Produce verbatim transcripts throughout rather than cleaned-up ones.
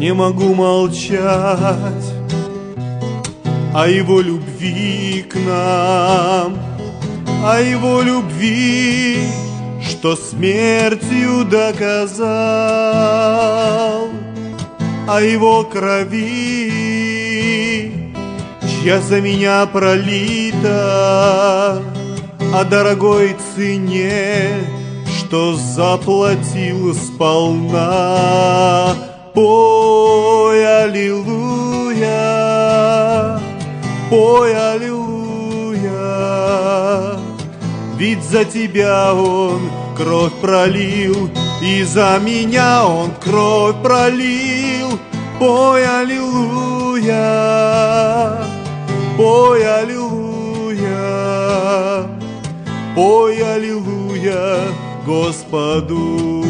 не могу молчать о Его любви к нам, о Его любви, что смертью доказал, о Его крови, чья за меня пролита, о дорогой цене, что заплатил сполна. Пой аллилуйя, пой аллилуйя, ведь за тебя Он кровь пролил, и за меня Он кровь пролил. Пой аллилуйя, пой аллилуйя, пой аллилуйя Господу.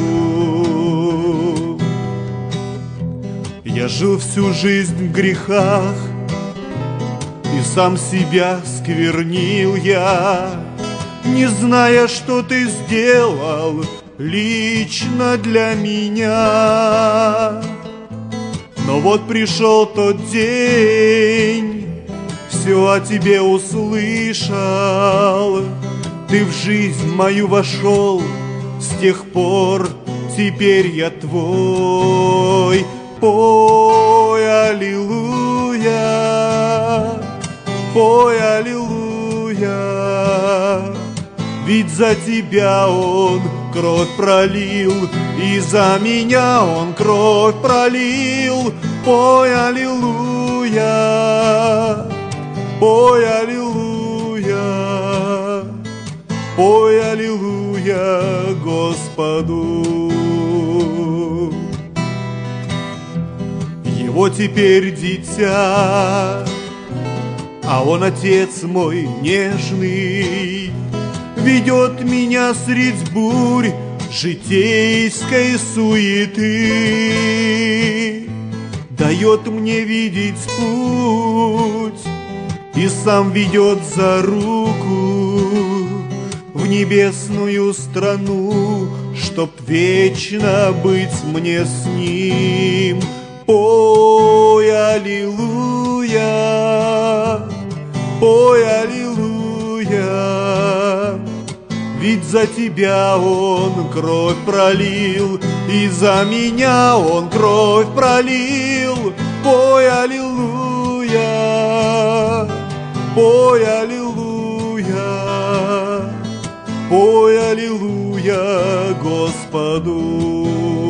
Я жил всю жизнь в грехах, и сам себя сквернил я, не зная, что Ты сделал лично для меня. Но вот пришел тот день, все о Тебе услышал, Ты в жизнь мою вошел, с тех пор теперь я Твой. Пой аллилуйя, пой аллилуйя, ведь за Тебя Он кровь пролил, и за меня Он кровь пролил. Пой аллилуйя, пой аллилуйя, пой аллилуйя Господу. Его теперь дитя, а Он отец мой нежный, ведет меня средь бурь житейской суеты, дает мне видеть путь и сам ведет за руку в небесную страну, чтоб вечно быть мне с Ним. Пой аллилуйя, пой аллилуйя, ведь за Тебя Он кровь пролил, и за меня Он кровь пролил. Пой аллилуйя, пой аллилуйя, пой аллилуйя Господу.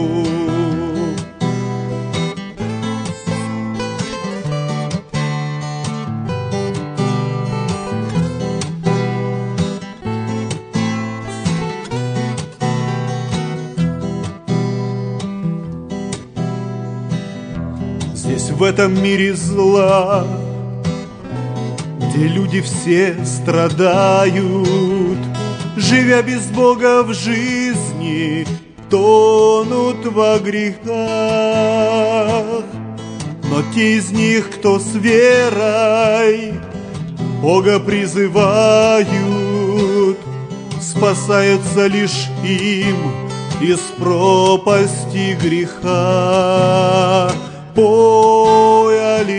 Здесь, в этом мире зла, где люди все страдают, живя без Бога в жизни, тонут во грехах. Но те из них, кто с верой Бога призывают, спасаются лишь им из пропасти греха. Пой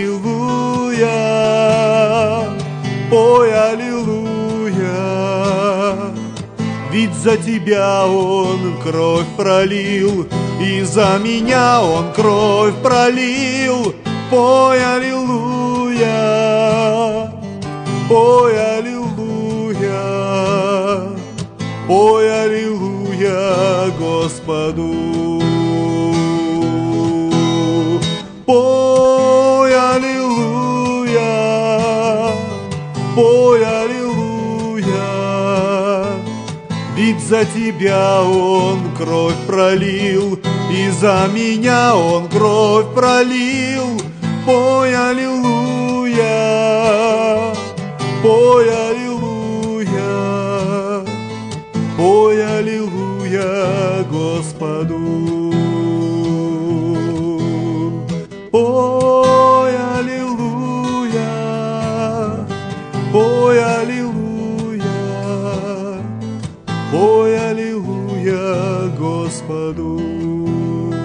аллилуйя, пой аллилуйя, ведь за Тебя Он кровь пролил, и за меня Он кровь пролил. Пой аллилуйя, пой аллилуйя, пой аллилуйя Господу. Пой аллилуйя, пой аллилуйя, ведь за Тебя Он кровь пролил, и за меня Он кровь пролил. Пой аллилуйя, пой аллилуйя, пой аллилуйя Господу. Пой аллилуйя, пой аллилуйя, пой аллилуйя Господу.